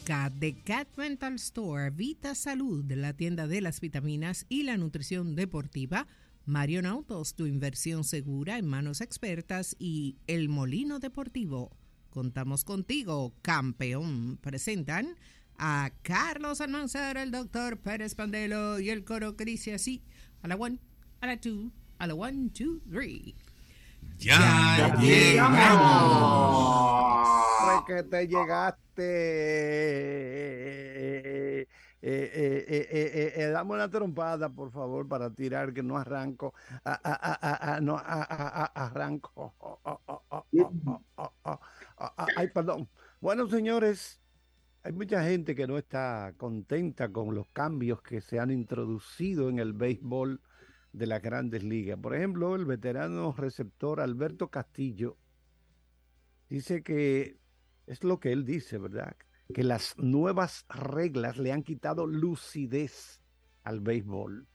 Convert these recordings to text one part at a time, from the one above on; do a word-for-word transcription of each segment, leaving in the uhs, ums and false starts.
Cat de Cat Rental Store, Vita Salud, la tienda de las vitaminas y la nutrición deportiva, Marion Autos, tu inversión segura en manos expertas, y El Molino Deportivo. Contamos contigo, campeón. Presentan a Carlos Almanzar, el doctor Pérez Pandelo y el coro que dice así: a la one, a la two, a la one, two, three. ¡Ya, ya llegamos! Fue que te llegaste. Eh, eh, eh, eh, eh, eh, dame una trompada, por favor, para tirar, que no arranco. Ah, ah, ah, ah, ah, no, ah, ah, ah, arranco. Oh, oh, oh, oh, oh, oh, oh, oh, oh, oh, ay, perdón. Bueno, señores, hay mucha gente que no está contenta con los cambios que se han introducido en el béisbol de las Grandes Ligas. Por ejemplo, el veterano receptor Alberto Castillo dice que, es lo que él dice, ¿verdad?, que las nuevas reglas le han quitado lucidez al béisbol.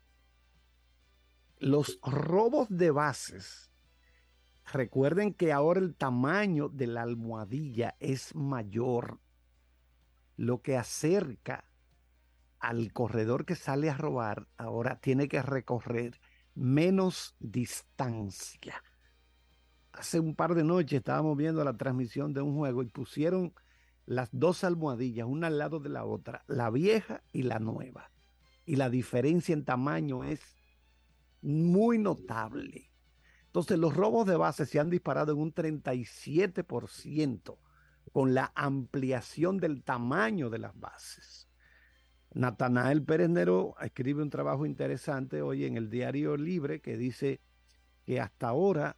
Los robos de bases, recuerden que ahora el tamaño de la almohadilla es mayor, lo que acerca al corredor que sale a robar. Ahora tiene que recorrer menos distancia. Hace un par de noches estábamos viendo la transmisión de un juego y pusieron las dos almohadillas, una al lado de la otra, la vieja y la nueva. Y la diferencia en tamaño es muy notable. Entonces, los robos de base se han disparado en un treinta y siete por ciento con la ampliación del tamaño de las bases. Natanael Pérez Neró escribe un trabajo interesante hoy en el Diario Libre que dice que hasta ahora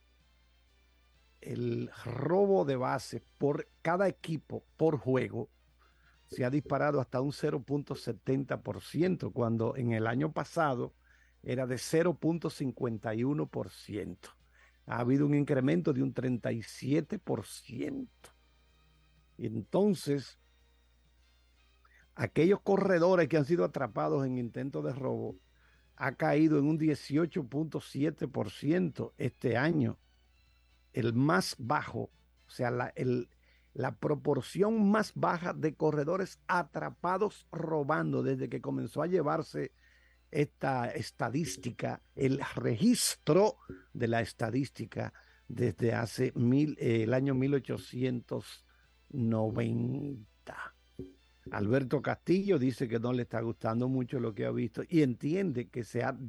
el robo de base por cada equipo por juego se ha disparado hasta un cero punto setenta por ciento, cuando en el año pasado era de cero punto cincuenta y uno por ciento. Ha habido un incremento de un treinta y siete por ciento. Y entonces, aquellos corredores que han sido atrapados en intentos de robo ha caído en un dieciocho punto siete por ciento este año. El más bajo, o sea, la, el, la proporción más baja de corredores atrapados robando desde que comenzó a llevarse esta estadística, el registro de la estadística desde hace mil, eh, el año mil ochocientos noventa. Alberto Castillo dice que no le está gustando mucho lo que ha visto y entiende que se ha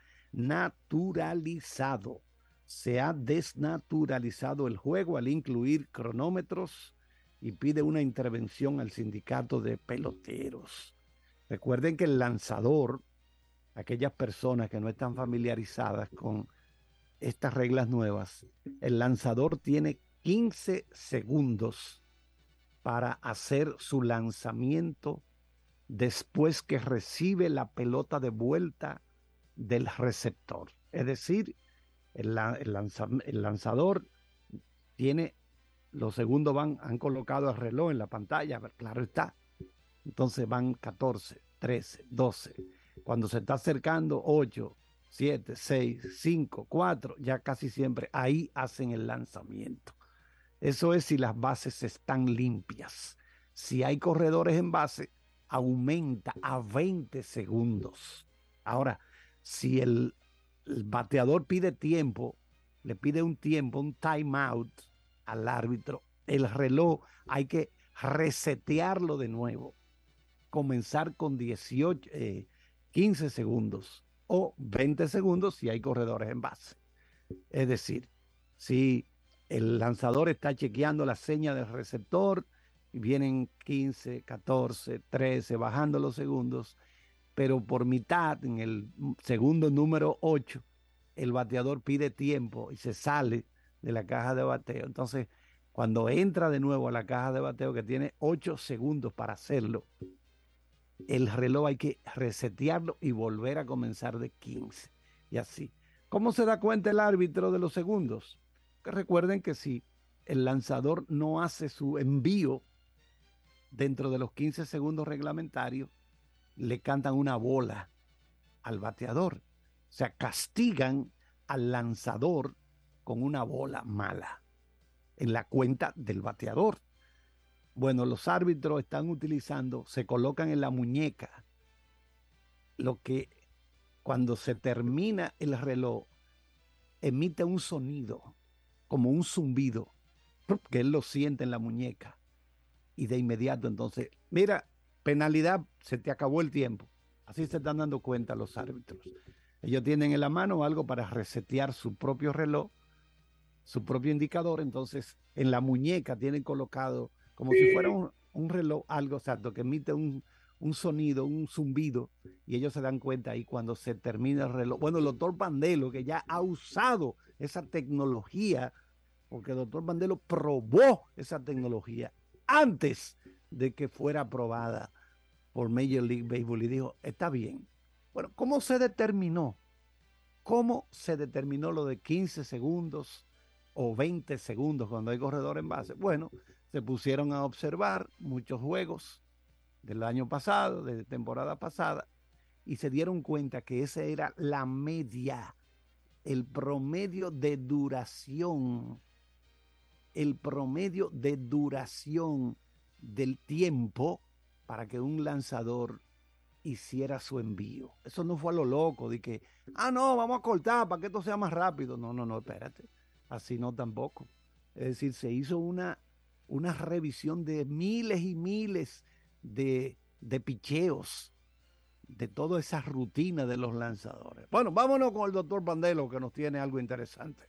desnaturalizado. Se ha desnaturalizado el juego al incluir cronómetros y pide una intervención al sindicato de peloteros. Recuerden que el lanzador, aquellas personas que no están familiarizadas con estas reglas nuevas, el lanzador tiene quince segundos para hacer su lanzamiento después que recibe la pelota de vuelta del receptor. Es decir, el, el, lanza, el lanzador tiene, los segundos van, han colocado el reloj en la pantalla, claro está. Entonces van catorce, trece, doce. Cuando se está acercando ocho, siete, seis, cinco, cuatro, ya casi siempre ahí hacen el lanzamiento. Eso es si las bases están limpias. Si hay corredores en base, aumenta a veinte segundos. Ahora, si el, el bateador pide tiempo, le pide un tiempo, un timeout al árbitro, el reloj hay que resetearlo de nuevo. Comenzar con dieciocho, eh, quince segundos o veinte segundos si hay corredores en base. Es decir, si el lanzador está chequeando la seña del receptor y vienen quince, catorce, trece, bajando los segundos, pero por mitad, en el segundo número ocho, el bateador pide tiempo y se sale de la caja de bateo. Entonces, cuando entra de nuevo a la caja de bateo, que tiene ocho segundos para hacerlo, el reloj hay que resetearlo y volver a comenzar de quince. Y así. ¿Cómo se da cuenta el árbitro de los segundos? Que recuerden que si el lanzador no hace su envío dentro de los quince segundos reglamentarios, le cantan una bola al bateador. O sea, castigan al lanzador con una bola mala en la cuenta del bateador. Bueno, los árbitros están utilizando, se colocan en la muñeca lo que cuando se termina el reloj emite un sonido, como un zumbido, que él lo siente en la muñeca. Y de inmediato entonces, mira, penalidad, se te acabó el tiempo. Así se están dando cuenta los árbitros. Ellos tienen en la mano algo para resetear su propio reloj, su propio indicador. Entonces, en la muñeca tienen colocado como sí. si fuera un, un reloj, algo exacto, que emite un, un sonido, un zumbido, y ellos se dan cuenta ahí cuando se termina el reloj. Bueno, el doctor Bandelo, que ya ha usado esa tecnología, porque el doctor Bandelo probó esa tecnología antes de que fuera aprobada por Major League Baseball, y dijo, está bien. Bueno, ¿cómo se determinó? ¿Cómo se determinó lo de quince segundos o veinte segundos cuando hay corredor en base? Bueno, se pusieron a observar muchos juegos del año pasado, de temporada pasada, y se dieron cuenta que esa era la media, el promedio de duración, el promedio de duración del tiempo para que un lanzador hiciera su envío. Eso no fue a lo loco, de que, ah, no, vamos a cortar para que esto sea más rápido. No, no, no, espérate. Así no tampoco. Es decir, se hizo una, una revisión de miles y miles de, de picheos, de toda esa rutina de los lanzadores. Bueno, vámonos con el doctor Bandelo, que nos tiene algo interesante.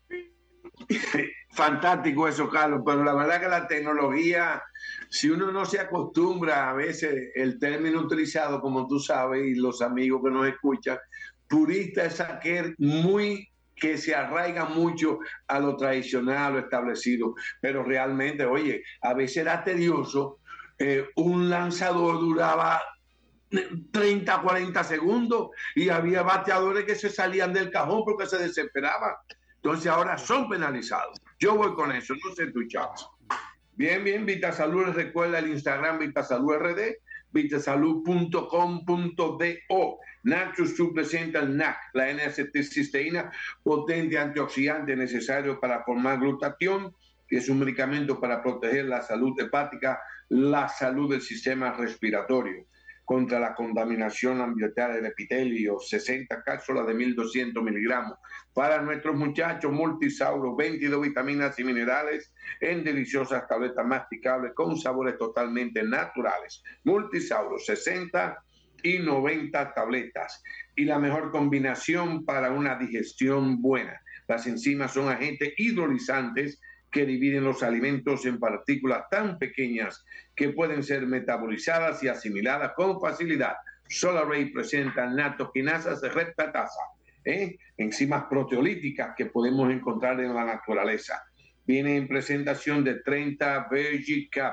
Fantástico eso, Carlos, pero la verdad que la tecnología, si uno no se acostumbra, a veces el término utilizado, como tú sabes, y los amigos que nos escuchan, purista es aquel muy que se arraiga mucho a lo tradicional, lo establecido, pero realmente, oye, a veces era tedioso, eh, un lanzador duraba treinta, cuarenta segundos y había bateadores que se salían del cajón porque se desesperaban. Entonces ahora son penalizados. Yo voy con eso, no sé tú, Charles. Bien, bien, Vitasalud, recuerda el Instagram Vitasalud R D, vitasalud punto com punto do. Nacho Sub presenta el N A C, la N-acetilcisteína, potente antioxidante necesario para formar glutatión, que es un medicamento para proteger la salud hepática, la salud del sistema respiratorio, contra la contaminación ambiental del epitelio, sesenta cápsulas de mil doscientos miligramos. Para nuestros muchachos, Multisauro, veintidós vitaminas y minerales en deliciosas tabletas masticables con sabores totalmente naturales. Multisauro, sesenta y noventa tabletas. Y la mejor combinación para una digestión buena. Las enzimas son agentes hidrolizantes que dividen los alimentos en partículas tan pequeñas que pueden ser metabolizadas y asimiladas con facilidad. SolarRay presenta natoquinasas reptatasa, ¿eh? enzimas proteolíticas que podemos encontrar en la naturaleza. Viene en presentación de treinta VeggieCap.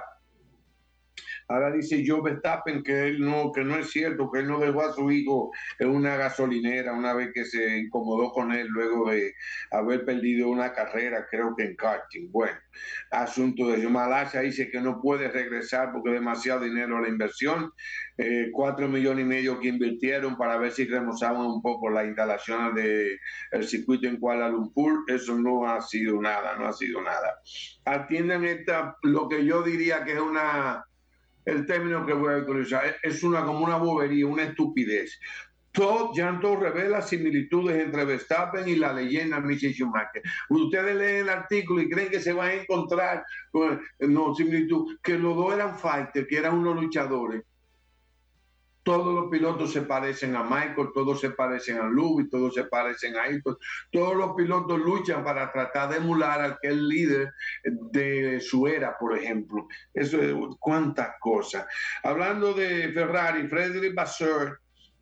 Ahora dice Joe Verstappen que él no, que no es cierto, que él no dejó a su hijo en una gasolinera una vez que se incomodó con él luego de haber perdido una carrera, creo que en karting. Bueno, asunto de Malasia dice que no puede regresar porque demasiado dinero la inversión, eh, cuatro millones y medio que invirtieron para ver si remozaban un poco la instalación del circuito en Kuala Lumpur. Eso no ha sido nada, no ha sido nada. Atienden esta, lo que yo diría que es una... el término que voy a utilizar, es una como una bobería, una estupidez. Todo, ya todo revela similitudes entre Verstappen y la leyenda Michael Schumacher. Ustedes leen el artículo y creen que se van a encontrar con, no, similitud, que los dos eran fighters, que eran unos luchadores. Todos los pilotos se parecen a Michael, todos se parecen a Lewis, todos se parecen a Ayrton. Todos los pilotos luchan para tratar de emular a aquel líder de su era, por ejemplo. Eso es cuántas cosas. Hablando de Ferrari, Frédéric Vasseur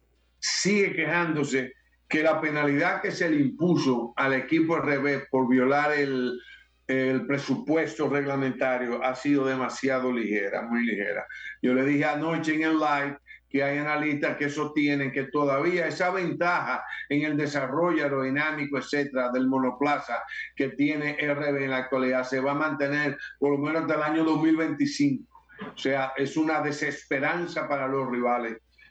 sigue quejándose que la penalidad que se le impuso al equipo R B por violar el, el presupuesto reglamentario ha sido demasiado ligera, muy ligera. Yo le dije anoche en el live que hay analistas que sostienen que todavía esa ventaja en el desarrollo aerodinámico, etcétera, del monoplaza que tiene R B en la actualidad se va a mantener por lo menos hasta el año dos mil veinticinco. O sea, es una desesperanza para los rivales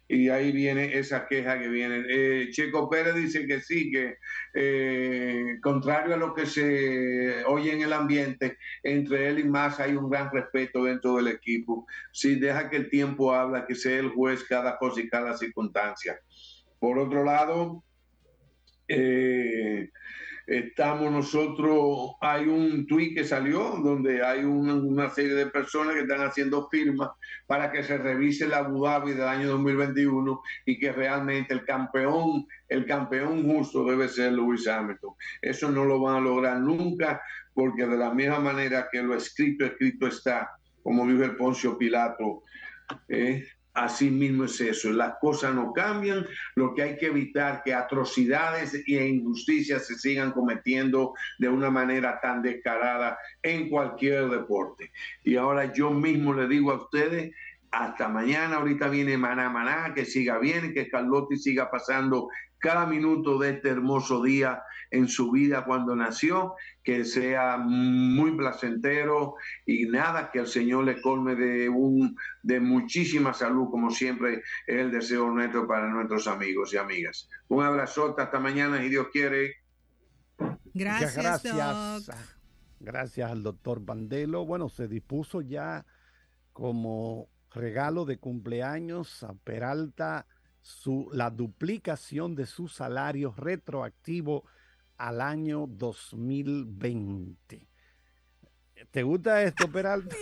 y ahí viene esa queja que viene. Eh, Checo Pérez dice que sí, que eh, contrario a lo que se oye en el ambiente, entre él y Massa hay un gran respeto dentro del equipo. Sí, deja que el tiempo habla, que sea el juez cada cosa y cada circunstancia. Por otro lado, eh, estamos nosotros, hay un tuit que salió donde hay una, una serie de personas que están haciendo firmas para que se revise la Abu Dhabi del año dos mil veintiuno y que realmente el campeón, el campeón justo debe ser Lewis Hamilton. Eso no lo van a lograr nunca, porque de la misma manera que lo escrito, escrito está, como dijo el Poncio Pilato, eh, así mismo es eso, las cosas no cambian, lo que hay que evitar que atrocidades e injusticias se sigan cometiendo de una manera tan descarada en cualquier deporte. Y ahora yo mismo le digo a ustedes, hasta mañana, ahorita viene Maná Maná, que siga bien, que Carlotti siga pasando cada minuto de este hermoso día en su vida cuando nació, que sea muy placentero y nada, que el Señor le colme de, un, de muchísima salud, como siempre es el deseo nuestro para nuestros amigos y amigas. Un abrazote, hasta mañana, si Dios quiere. Gracias, gracias, Doc. gracias al doctor Bandelo. Bueno, se dispuso ya como regalo de cumpleaños a Peralta su, la duplicación de su salario retroactivo al año dos mil veinte. ¿Te gusta esto, Peralta?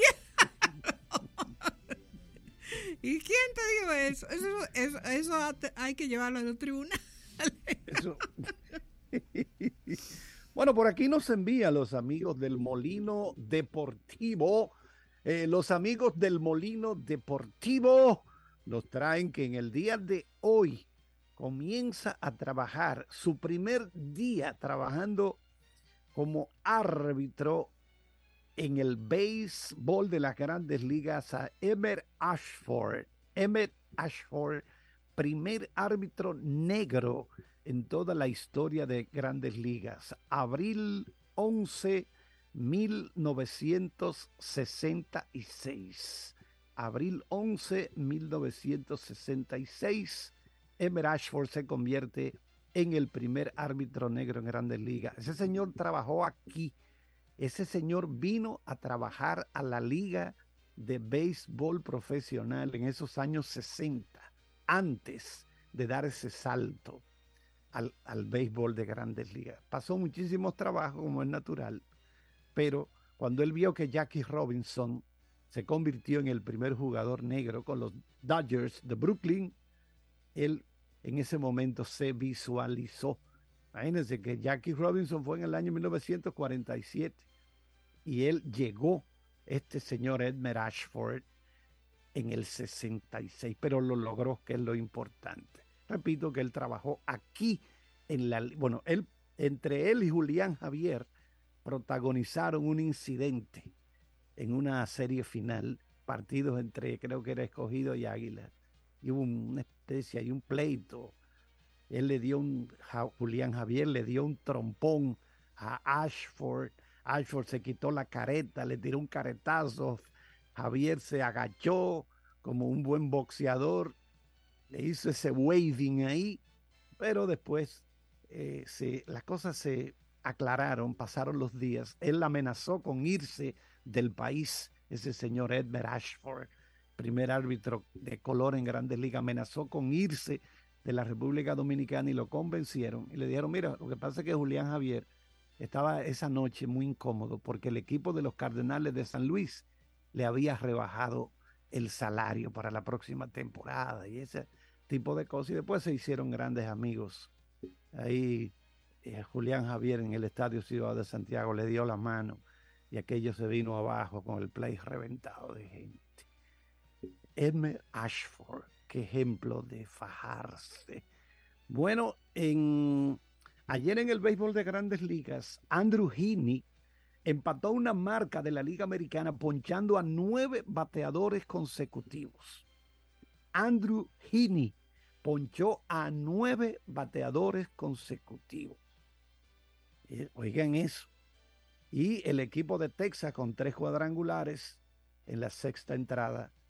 ¿Y quién te dijo eso? Eso, eso, eso hay que llevarlo a los tribunales. Eso. Bueno, por aquí nos envían los amigos del Molino Deportivo. Eh, los amigos del Molino Deportivo nos traen que en el día de hoy comienza a trabajar su primer día trabajando como árbitro en el béisbol de las Grandes Ligas a Emmett Ashford. Emmett Ashford, primer árbitro negro en toda la historia de Grandes Ligas. Abril once, mil novecientos sesenta y seis. Abril once, mil novecientos sesenta y seis. Emmett Ashford se convierte en el primer árbitro negro en Grandes Ligas. Ese señor trabajó aquí. Ese señor vino a trabajar a la Liga de Béisbol Profesional en esos años sesenta, antes de dar ese salto al, al béisbol de Grandes Ligas. Pasó muchísimos trabajos, como es natural, pero cuando él vio que Jackie Robinson se convirtió en el primer jugador negro con los Dodgers de Brooklyn, él en ese momento se visualizó. Imagínense que Jackie Robinson fue en el año mil novecientos cuarenta y siete y él llegó, este señor Emmett Ashford, en el sesenta y seis, pero lo logró, que es lo importante. Repito que él trabajó aquí en la, bueno, él, entre él y Julián Javier protagonizaron un incidente en una serie final, partidos entre, creo que era Escogido y Águila, y hubo una especie, hay un pleito. Él le dio un, Julián Javier le dio un trompón a Ashford. Ashford se quitó la careta, le tiró un caretazo. Javier se agachó como un buen boxeador, le hizo ese waving ahí, pero después eh, se, las cosas se aclararon, pasaron los días. Él amenazó con irse del país, ese señor Emmett Ashford, primer árbitro de color en Grandes Ligas, amenazó con irse de la República Dominicana y lo convencieron y le dijeron, mira, lo que pasa es que Julián Javier estaba esa noche muy incómodo porque el equipo de los Cardenales de San Luis le había rebajado el salario para la próxima temporada y ese tipo de cosas, y después se hicieron grandes amigos. Ahí eh, Julián Javier en el Estadio Ciudad de Santiago le dio la mano y aquello se vino abajo con el play reventado de gente. Emmett Ashford, qué ejemplo de fajarse. Bueno, en, ayer en el béisbol de Grandes Ligas, Andrew Heaney empató una marca de la Liga Americana ponchando a nueve bateadores consecutivos. Andrew Heaney ponchó a nueve bateadores consecutivos. Eh, oigan eso. Y el equipo de Texas con tres cuadrangulares en la sexta entrada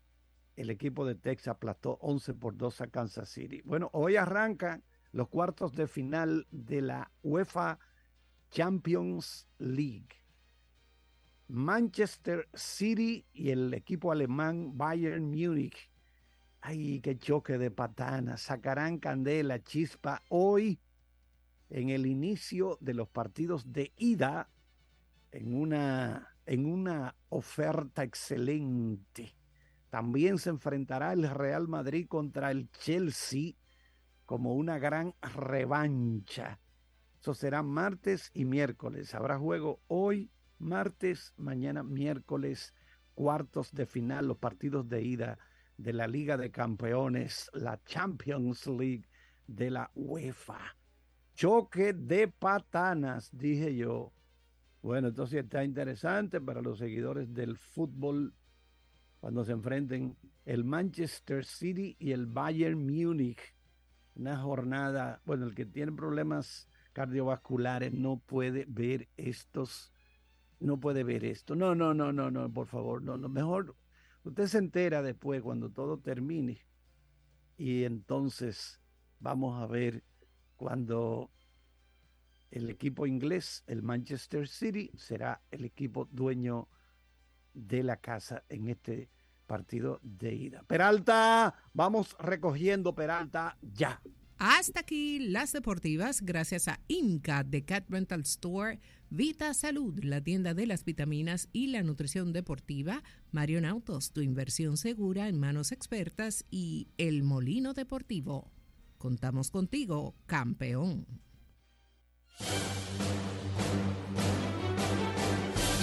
el equipo de Texas aplastó once por dos a Kansas City. Bueno, hoy arrancan los cuartos de final de la UEFA Champions League. Manchester City y el equipo alemán Bayern Múnich. Ay, qué choque de patanas. Sacarán candela, chispa hoy en el inicio de los partidos de ida en una, en una oferta excelente. También se enfrentará el Real Madrid contra el Chelsea como una gran revancha. Eso será martes y miércoles. Habrá juego hoy, martes, mañana, miércoles, cuartos de final, los partidos de ida de la Liga de Campeones, la Champions League de la UEFA. Choque de patanas, dije yo. Bueno, entonces está interesante para los seguidores del fútbol cuando se enfrenten el Manchester City y el Bayern Múnich. Una jornada, bueno, el que tiene problemas cardiovasculares no puede ver estos, no puede ver esto. No, no, no, no, no, por favor, no, no, mejor usted se entera después cuando todo termine y entonces vamos a ver cuando el equipo inglés, el Manchester City, será el equipo dueño de la casa en este partido de ida. Peralta, vamos recogiendo, Peralta, ya. Hasta aquí las deportivas, gracias a Inca de Cat Rental Store, Vita Salud, la tienda de las vitaminas y la nutrición deportiva, Marion Autos, tu inversión segura en manos expertas, y El Molino Deportivo. Contamos contigo, campeón.